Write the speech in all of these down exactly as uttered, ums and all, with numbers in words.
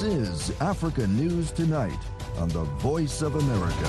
This is Africa News Tonight on the Voice of America.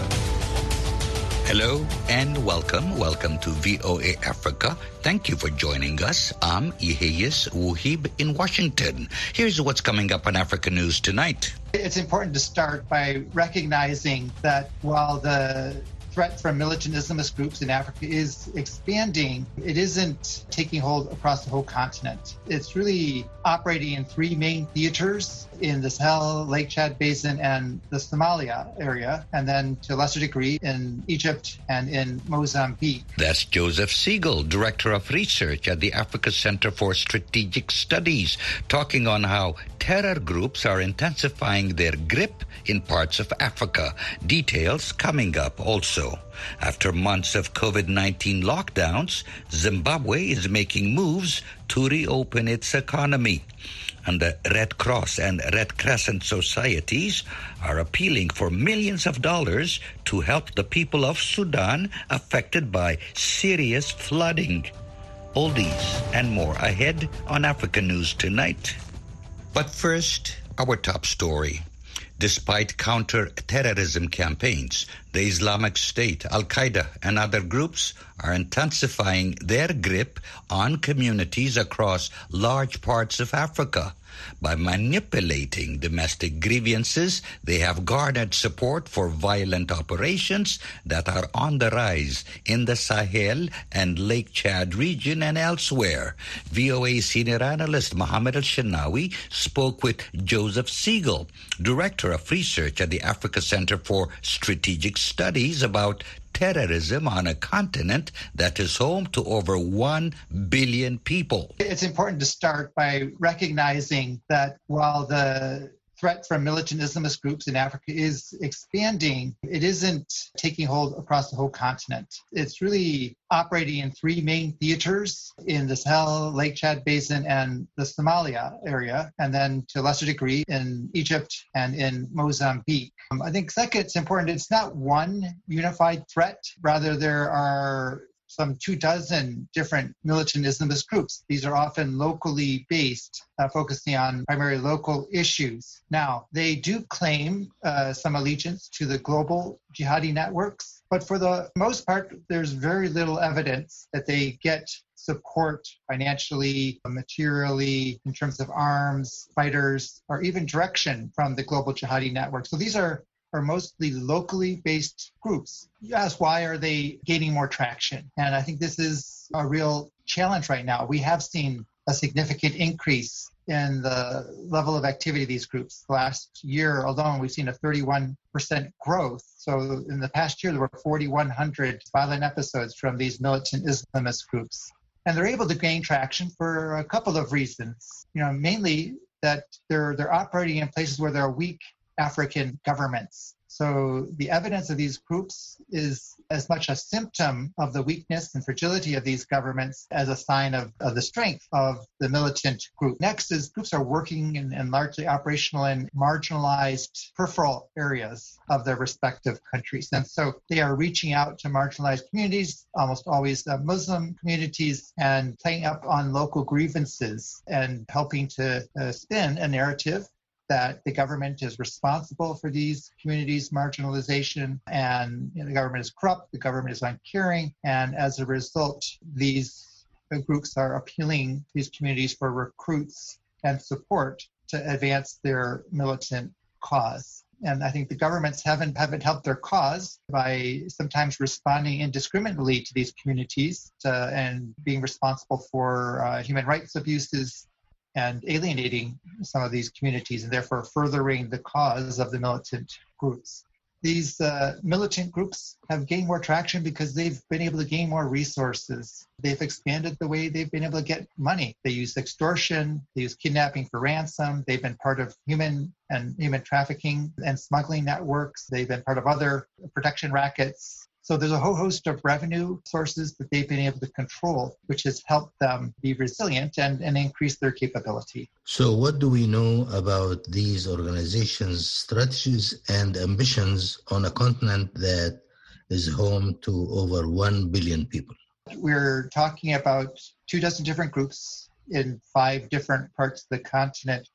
Hello and welcome. Welcome to V O A Africa. Thank you for joining us. I'm Iheyes Wuhib in Washington. Here's what's coming up on Africa News Tonight. It's important to start by recognizing that while the threat from militant Islamist groups in Africa is expanding, it isn't taking hold across the whole continent. It's really operating in three main theaters in the Sahel, Lake Chad Basin, and the Somalia area, and then to a lesser degree in Egypt and in Mozambique. That's Joseph Siegel, Director of Research at the Africa Center for Strategic Studies, talking on how terror groups are intensifying their grip in parts of Africa. Details coming up also. After months of COVID nineteen lockdowns, Zimbabwe is making moves to reopen its economy. And the Red Cross and Red Crescent societies are appealing for millions of dollars to help the people of Sudan affected by serious flooding. All these and more ahead on Africa News Tonight. But first, our top story. Despite counter-terrorism campaigns, the Islamic State, Al-Qaeda, and other groups are intensifying their grip on communities across large parts of Africa. By manipulating domestic grievances, they have garnered support for violent operations that are on the rise in the Sahel and Lake Chad region and elsewhere. V O A senior analyst Mohammed Al-Shinawi spoke with Joseph Siegel, Director of Research at the Africa Center for Strategic Studies, about terrorism on a continent that is home to over one billion people. It's important to start by recognizing that while the threat from militant Islamist groups in Africa is expanding, it isn't taking hold across the whole continent. It's really operating in three main theaters in the Sahel, Lake Chad Basin, and the Somalia area, and then to a lesser degree in Egypt and in Mozambique. Um, I think second, it's important, it's not one unified threat. Rather, there are some two dozen different militant Islamist groups. These are often locally based, uh, focusing on primarily local issues. Now, they do claim uh, some allegiance to the global jihadi networks, but for the most part, there's very little evidence that they get support financially, materially, in terms of arms, fighters, or even direction from the global jihadi network. So these are are mostly locally based groups. You ask, why are they gaining more traction? And I think this is a real challenge right now. We have seen a significant increase in the level of activity of these groups. Last year alone, we've seen a thirty-one percent growth. So in the past year, there were forty-one hundred violent episodes from these militant Islamist groups. And they're able to gain traction for a couple of reasons. You know, mainly that they're they're operating in places where there are weak African governments. So the evidence of these groups is as much a symptom of the weakness and fragility of these governments as a sign of, of the strength of the militant group. Next is groups are working in, in largely operational and marginalized peripheral areas of their respective countries. And so they are reaching out to marginalized communities, almost always uh, Muslim communities, and playing up on local grievances and helping to uh, spin a narrative that the government is responsible for these communities' marginalization, and you know, the government is corrupt, the government is uncaring, and as a result, these groups are appealing to these communities for recruits and support to advance their militant cause. And I think the governments haven't haven't helped their cause by sometimes responding indiscriminately to these communities to, and being responsible for uh, human rights abuses and alienating some of these communities and therefore furthering the cause of the militant groups. These uh, militant groups have gained more traction because they've been able to gain more resources. They've expanded the way they've been able to get money. They use extortion, they use kidnapping for ransom. They've been part of human and human trafficking and smuggling networks. They've been part of other protection rackets. So there's a whole host of revenue sources that they've been able to control, which has helped them be resilient and, and increase their capability. So what do we know about these organizations' strategies and ambitions on a continent that is home to over one billion people? We're talking about two dozen different groups in five different parts of the continent.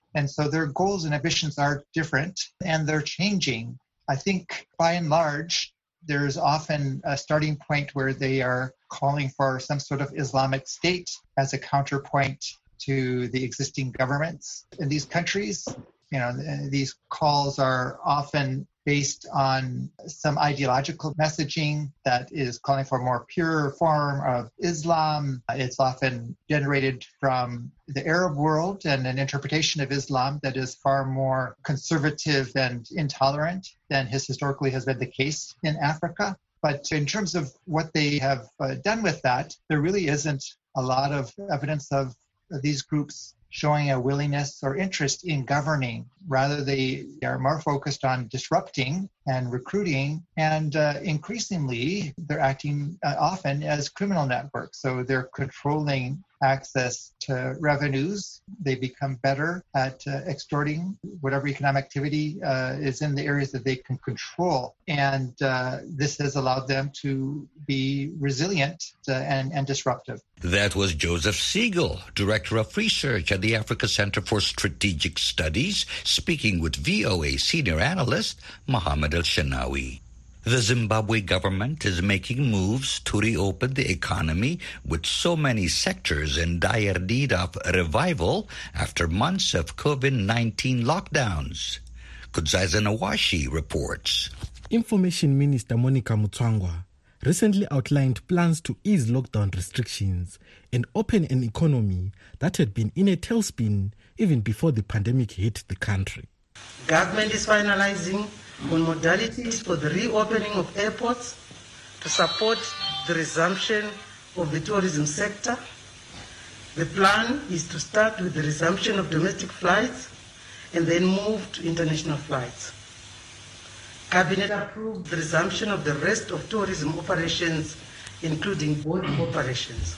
And so their goals and ambitions are different and they're changing. I think by and large, there's often a starting point where they are calling for some sort of Islamic state as a counterpoint to the existing governments in these countries. You know, these calls are often based on some ideological messaging that is calling for a more pure form of Islam. It's often generated from the Arab world and an interpretation of Islam that is far more conservative and intolerant than has historically has been the case in Africa. But in terms of what they have uh, done with that, there really isn't a lot of evidence of these groups showing a willingness or interest in governing. Rather, they are more focused on disrupting and recruiting, and uh, increasingly, they're acting uh, often as criminal networks. So they're controlling access to revenues. They become better at uh, extorting whatever economic activity uh, is in the areas that they can control. And uh, this has allowed them to be resilient uh, and, and disruptive. That was Joseph Siegel, Director of Research at the Africa Center for Strategic Studies, speaking with V O A senior analyst Mohammed El-Shenawi. The Zimbabwe government is making moves to reopen the economy with so many sectors in dire need of revival after months of COVID nineteen lockdowns. Kudzaiza Nawashi reports. Information Minister Monica Mutswangwa recently outlined plans to ease lockdown restrictions and open an economy that had been in a tailspin even before the pandemic hit the country. Government is finalizing on modalities for the reopening of airports to support the resumption of the tourism sector. The plan is to start with the resumption of domestic flights and then move to international flights. Cabinet approved the resumption of the rest of tourism operations, including boat operations.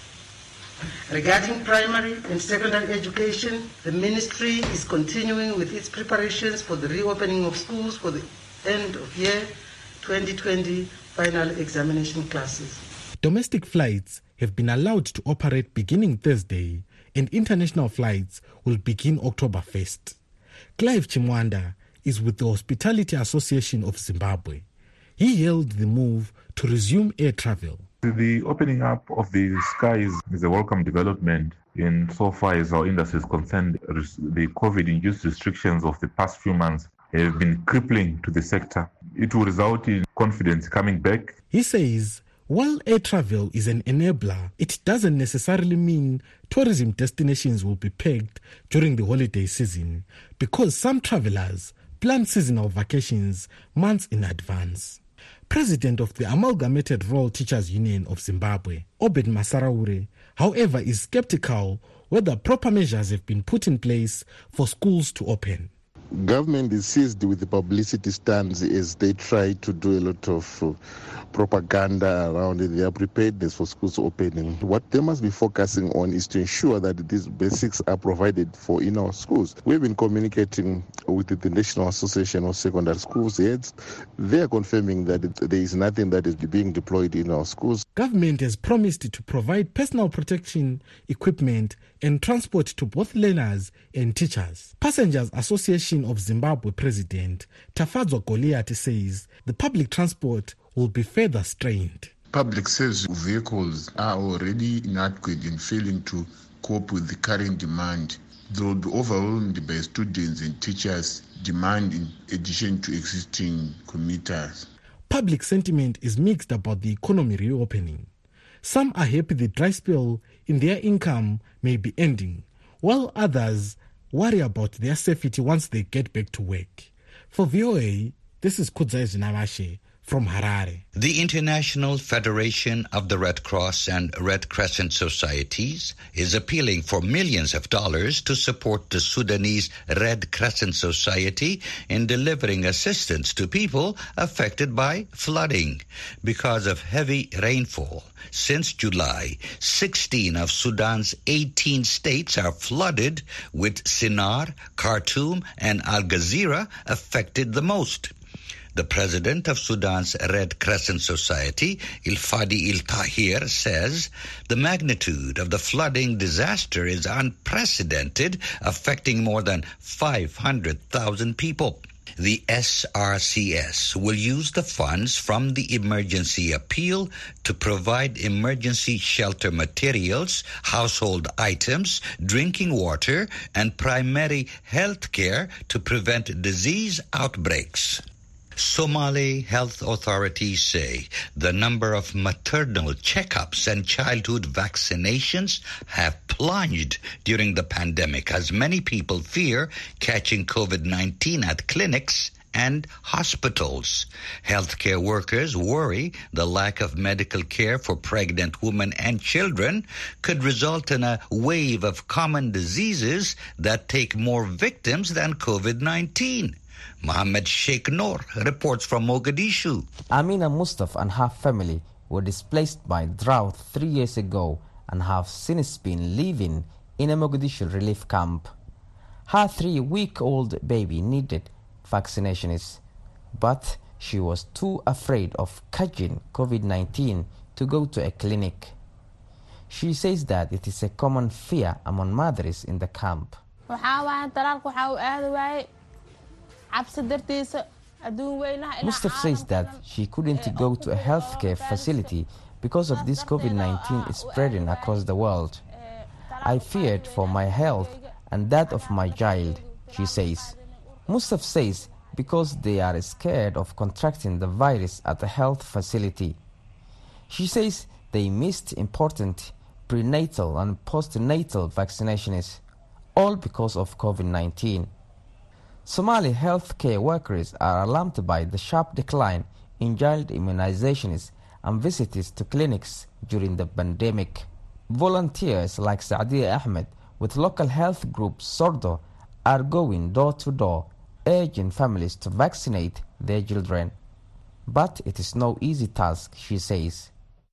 Regarding primary and secondary education, the ministry is continuing with its preparations for the reopening of schools for the end of year twenty twenty final examination classes. Domestic flights have been allowed to operate beginning Thursday, and international flights will begin October first. Clive Chimwanda is with the Hospitality Association of Zimbabwe. He hailed the move to resume air travel. The opening up of the skies is a welcome development in so far as our industry is concerned. The COVID-induced restrictions of the past few months have been crippling to the sector. It will result in confidence coming back. He says, while air travel is an enabler, it doesn't necessarily mean tourism destinations will be pegged during the holiday season, because some travelers plan seasonal vacations months in advance. President of the Amalgamated Royal Teachers Union of Zimbabwe, Obed Masaraure, however, is skeptical whether proper measures have been put in place for schools to open. Government is seized with the publicity stunts as they try to do a lot of uh, propaganda around their preparedness for schools opening. What they must be focusing on is to ensure that these basics are provided for in our schools. We've been communicating with the National Association of Secondary Schools heads. They are confirming that it, there is nothing that is being deployed in our schools. Government has promised to provide personal protection equipment and transport to both learners and teachers. Passengers Association of Zimbabwe President Tafadzwa Goliath says the public transport will be further strained. Public service vehicles are already inadequate in failing to cope with the current demand. They will be overwhelmed by students and teachers' demand in addition to existing commuters. Public sentiment is mixed about the economy reopening. Some are happy the dry spell in their income may be ending, while others worry about their safety once they get back to work. For V O A, this is Kudzaiza Nawashi from Harare. The International Federation of the Red Cross and Red Crescent Societies is appealing for millions of dollars to support the Sudanese Red Crescent Society in delivering assistance to people affected by flooding. Because of heavy rainfall, since July, sixteen of Sudan's eighteen states are flooded, with Sinnar, Khartoum, and Al Ghazira affected the most. The president of Sudan's Red Crescent Society, Ilfadi Il Tahir, says the magnitude of the flooding disaster is unprecedented, affecting more than five hundred thousand people. The S R C S will use the funds from the emergency appeal to provide emergency shelter materials, household items, drinking water, and primary health care to prevent disease outbreaks. Somali health authorities say the number of maternal checkups and childhood vaccinations have plunged during the pandemic as many people fear catching COVID nineteen at clinics and hospitals. Healthcare workers worry the lack of medical care for pregnant women and children could result in a wave of common diseases that take more victims than COVID nineteen. Mohammed Sheikh Noor reports from Mogadishu. Amina Mustafa and her family were displaced by drought three years ago and have since been living in a Mogadishu relief camp. Her three-week-old baby needed vaccinations, but she was too afraid of catching COVID nineteen to go to a clinic. She says that it is a common fear among mothers in the camp. Mustafa says that she couldn't go to a healthcare facility because of this COVID nineteen spreading across the world. I feared for my health and that of my child, she says. Mustafa says because they are scared of contracting the virus at a health facility. She says they missed important prenatal and postnatal vaccinations, all because of COVID nineteen. Somali healthcare workers are alarmed by the sharp decline in child immunizations and visits to clinics during the pandemic. Volunteers like Saadia Ahmed with local health group Sordo are going door to door, urging families to vaccinate their children. But it is no easy task, she says.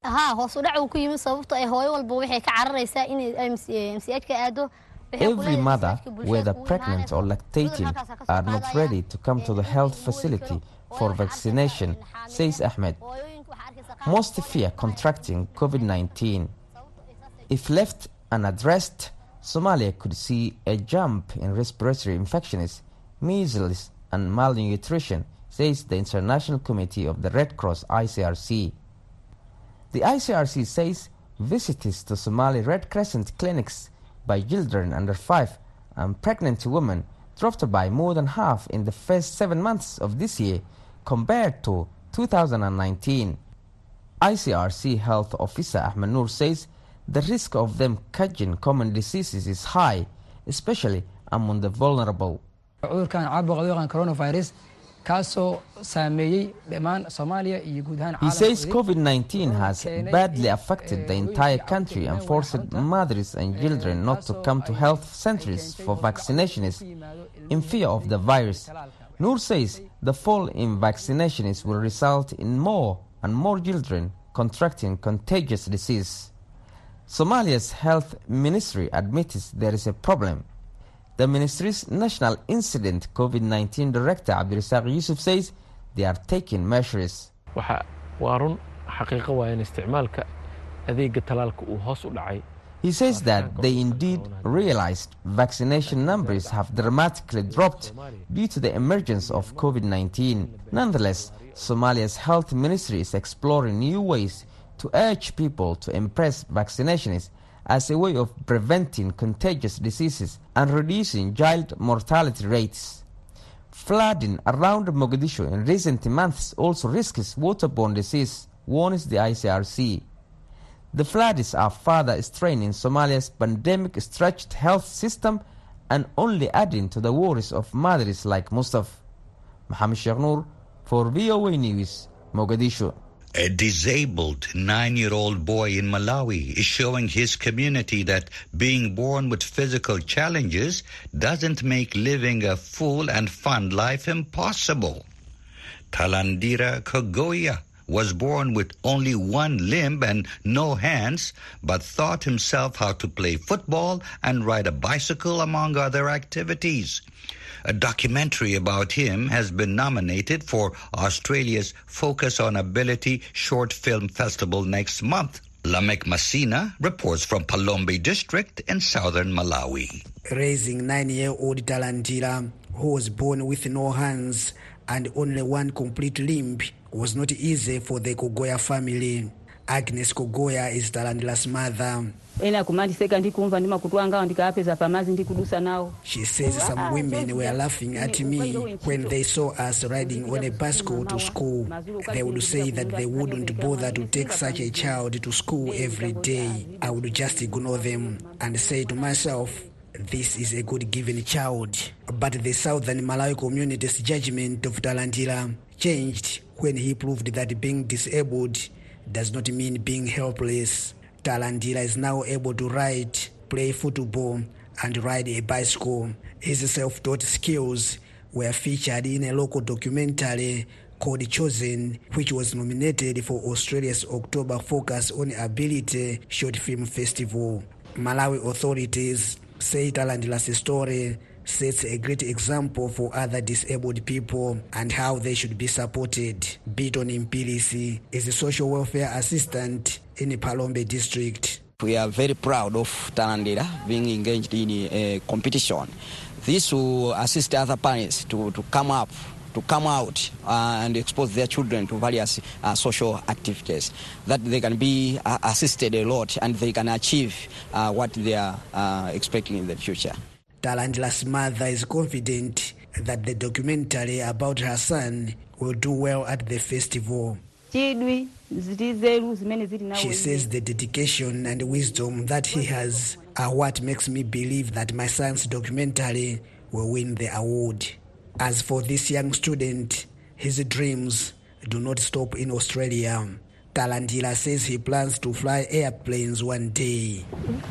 Every mother, whether pregnant or lactating, are not ready to come to the health facility for vaccination, says Ahmed. Most fear contracting COVID nineteen. If left unaddressed, Somalia could see a jump in respiratory infections, measles, and malnutrition, says the International Committee of the Red Cross, I C R C. The I C R C says visits to Somali Red Crescent clinics by children under five and pregnant women dropped by more than half in the first seven months of this year compared to two thousand nineteen. I C R C Health Officer Ahmed Noor says the risk of them catching common diseases is high, especially among the vulnerable. He says COVID nineteen has badly affected the entire country and forced mothers and children not to come to health centers for vaccinations in fear of the virus. Noor says the fall in vaccinations will result in more and more children contracting contagious disease. Somalia's health ministry admits there is a problem. The ministry's National Incident COVID nineteen Director Abdirisaq Yusuf says they are taking measures. He says that they indeed realized vaccination numbers have dramatically dropped due to the emergence of COVID nineteen. Nonetheless, Somalia's health ministry is exploring new ways to urge people to embrace vaccinations as a way of preventing contagious diseases and reducing child mortality rates. Flooding around Mogadishu in recent months also risks waterborne disease, warns the I C R C. The floods are further straining Somalia's pandemic-stretched health system and only adding to the worries of mothers like Mustafa. Mohammed Sheikh Noor for V O A News, Mogadishu. A disabled nine-year-old boy in Malawi is showing his community that being born with physical challenges doesn't make living a full and fun life impossible. Talandira Kogoya was born with only one limb and no hands, but taught himself how to play football and ride a bicycle, among other activities. A documentary about him has been nominated for Australia's Focus on Ability Short Film Festival next month. Lamek Masina reports from Palombe District in southern Malawi. Raising nine-year-old Talandila, who was born with no hands and only one complete limb, was not easy for the Kogoya family. Agnes Kogoya is Talandila's mother. She says some women were laughing at me when they saw us riding on a bicycle to school. They would say that they wouldn't bother to take such a child to school every day. I would just ignore them and say to myself, this is a God-given child. But the southern Malawi community's judgment of Talandila changed when he proved that being disabled does not mean being helpless. Talandila is now able to ride, play football, and ride a bicycle. His self-taught skills were featured in a local documentary called Chosen, which was nominated for Australia's October Focus on Ability Short Film Festival. Malawi authorities say Talandila's story sets a great example for other disabled people and how they should be supported. Biton Impilisi is a social welfare assistant in the Palombe district. We are very proud of Talandila being engaged in a competition. This will assist other parents to, to come up, to come out uh, and expose their children to various uh, social activities, that they can be uh, assisted a lot and they can achieve uh, what they are uh, expecting in the future. Talandila's mother is confident that the documentary about her son will do well at the festival. She says the dedication and wisdom that he has are what makes me believe that my son's documentary will win the award. As for this young student, his dreams do not stop in Australia. Talandila says he plans to fly airplanes one day.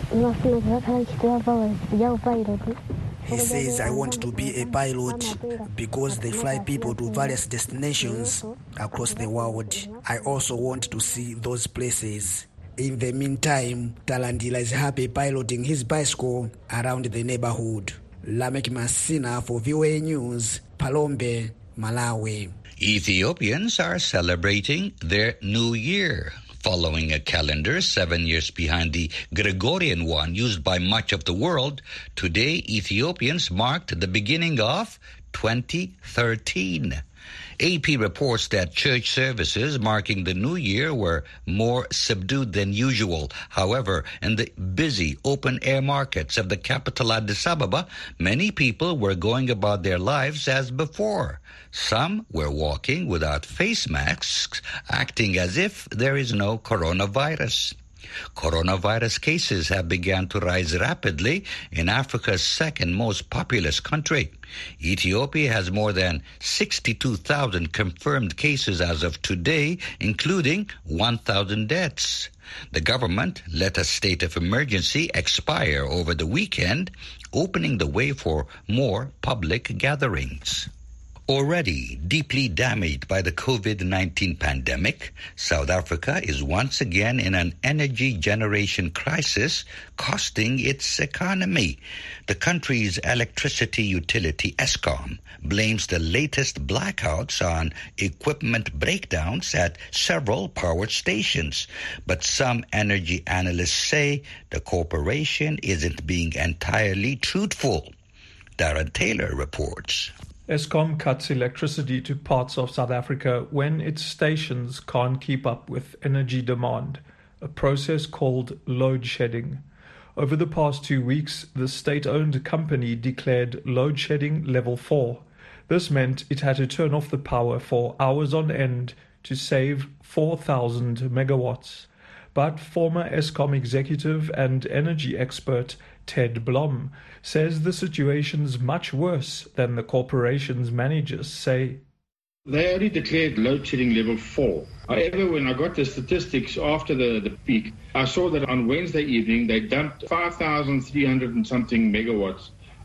He says, I want to be a pilot because they fly people to various destinations across the world. I also want to see those places. In the meantime, Talandila is happy piloting his bicycle around the neighborhood. Lamek Masina for V O A News, Palombe, Malawi. Ethiopians are celebrating their new year, following a calendar seven years behind the Gregorian one used by much of the world. Today, Ethiopians marked the beginning of twenty thirteen. A P reports that church services marking the new year were more subdued than usual. However, in the busy open-air markets of the capital Addis Ababa, many people were going about their lives as before. Some were walking without face masks, acting as if there is no coronavirus. Coronavirus cases have begun to rise rapidly in Africa's second most populous country. Ethiopia has more than sixty-two thousand confirmed cases as of today, including one thousand deaths. The government let a state of emergency expire over the weekend, opening the way for more public gatherings. Already deeply damaged by the COVID nineteen pandemic, South Africa is once again in an energy generation crisis, costing its economy. The country's electricity utility, Eskom, blames the latest blackouts on equipment breakdowns at several power stations. But some energy analysts say the corporation isn't being entirely truthful. Darren Taylor reports. Eskom cuts electricity to parts of South Africa when its stations can't keep up with energy demand, a process called load shedding. Over the past two weeks, the state-owned company declared load shedding level four. This meant it had to turn off the power for hours on end to save four thousand megawatts. But former Eskom executive and energy expert Ted Blom says the situation's much worse than the corporation's managers say. They only declared load shedding level four. However, when I got the statistics after the, the peak, I saw that on Wednesday evening they dumped five thousand three hundred and something megawatts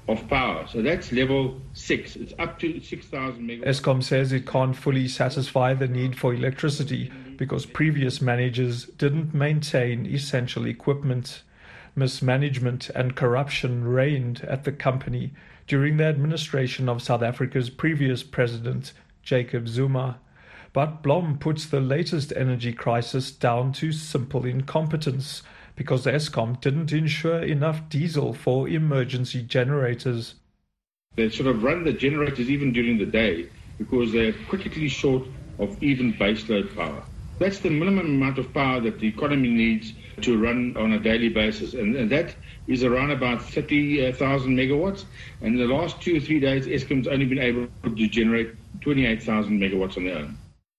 of power. So that's level six. It's up to six thousand megawatts. Eskom says it can't fully satisfy the need for electricity because previous managers didn't maintain essential equipment. Mismanagement and corruption reigned at the company during the administration of South Africa's previous president, Jacob Zuma. But Blom puts the latest energy crisis down to simple incompetence because Eskom didn't insure enough diesel for emergency generators. They sort of run the generators even during the day because they're critically short of even baseload power. That's the minimum amount of power that the economy needs to run on a daily basis, and, and that is around about thirty thousand megawatts. And in the last two or three days, Eskom's only been able to generate twenty-eight thousand megawatts on their own.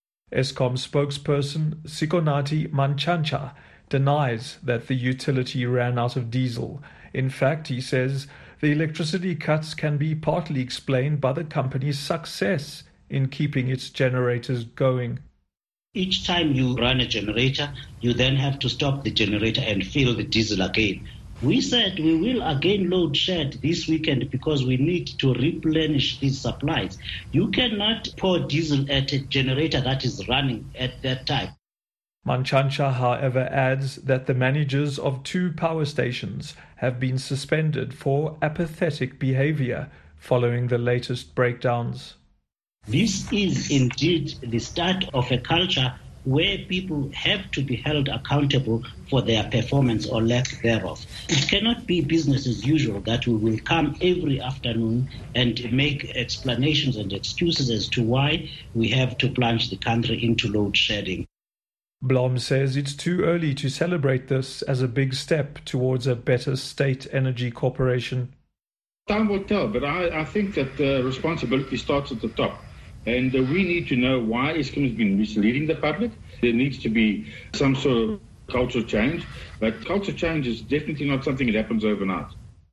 Eskom spokesperson Sikonathi Mantshantsha denies that the utility ran out of diesel. In fact, he says the electricity cuts can be partly explained by the company's success in keeping its generators going. Each time you run a generator, you then have to stop the generator and fill the diesel again. We said we will again load shed this weekend because we need to replenish these supplies. You cannot pour diesel at a generator that is running at that time. Mantshantsha, however, adds that the managers of two power stations have been suspended for apathetic behavior following the latest breakdowns. This is indeed the start of a culture where people have to be held accountable for their performance or lack thereof. It cannot be business as usual that we will come every afternoon and make explanations and excuses as to why we have to plunge the country into load shedding. Blom says it's too early to celebrate this as a big step towards a better state energy corporation. Time will tell, but I, I think that the responsibility starts at the top. And uh, we need to know why Eskom has been misleading the public. There needs to be some sort of cultural change, but culture change is definitely not something that happens overnight.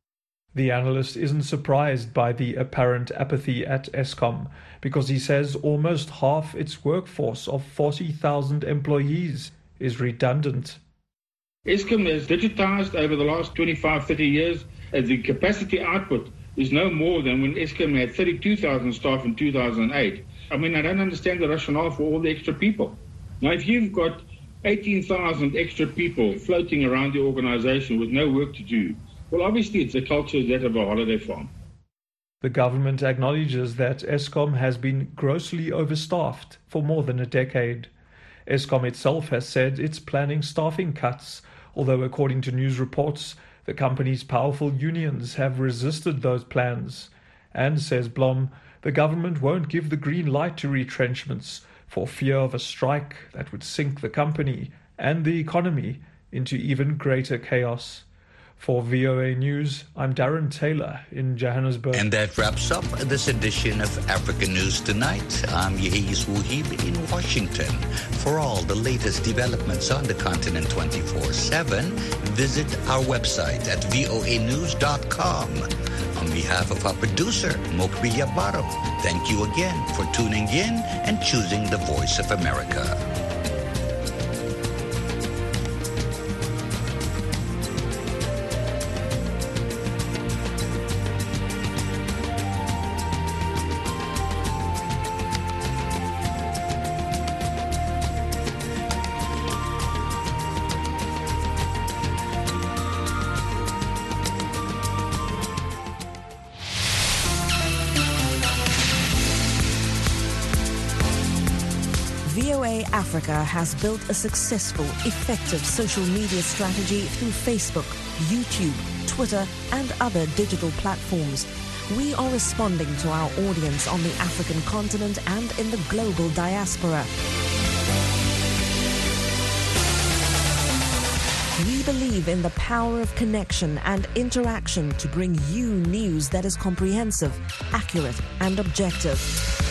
The analyst isn't surprised by the apparent apathy at Eskom because he says almost half its workforce of forty thousand employees is redundant. Eskom has digitized over the last twenty-five, thirty years, as the capacity output is no more than when Eskom had thirty-two thousand staff in two thousand eight. I mean, I don't understand the rationale for all the extra people. Now, if you've got eighteen thousand extra people floating around the organization with no work to do, well, obviously it's a culture that of a holiday farm. The government acknowledges that Eskom has been grossly overstaffed for more than a decade. Eskom itself has said it's planning staffing cuts, although according to news reports, the company's powerful unions have resisted those plans. And, says Blom, the government won't give the green light to retrenchments for fear of a strike that would sink the company and the economy into even greater chaos. For V O A News, I'm Darren Taylor in Johannesburg. And that wraps up this edition of African News Tonight. I'm Yehis Wuhib in Washington. For all the latest developments on the continent twenty-four seven, visit our website at voa news dot com. On behalf of our producer, Mokbi Yabaro, thank you again for tuning in and choosing the Voice of America. V O A Africa has built a successful, effective social media strategy through Facebook, YouTube, Twitter, and other digital platforms. We are responding to our audience on the African continent and in the global diaspora. We believe in the power of connection and interaction to bring you news that is comprehensive, accurate, and objective.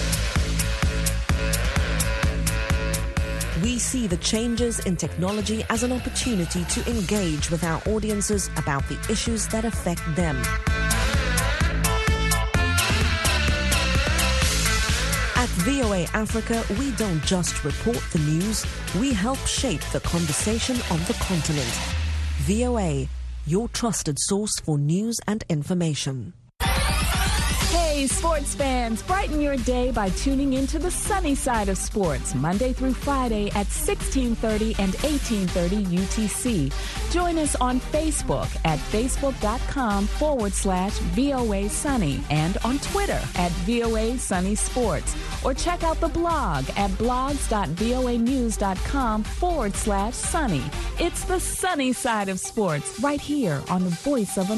We see the changes in technology as an opportunity to engage with our audiences about the issues that affect them. At V O A Africa, we don't just report the news, we help shape the conversation on the continent. V O A, your trusted source for news and information. Hey, sports fans, brighten your day by tuning into the sunny side of sports, Monday through Friday at sixteen thirty and eighteen thirty U T C. Join us on Facebook at facebook.com forward slash VOA Sunny and on Twitter at VOA Sunny Sports. Or check out the blog at blogs.voanews.com forward slash sunny. It's the sunny side of sports right here on the Voice of America.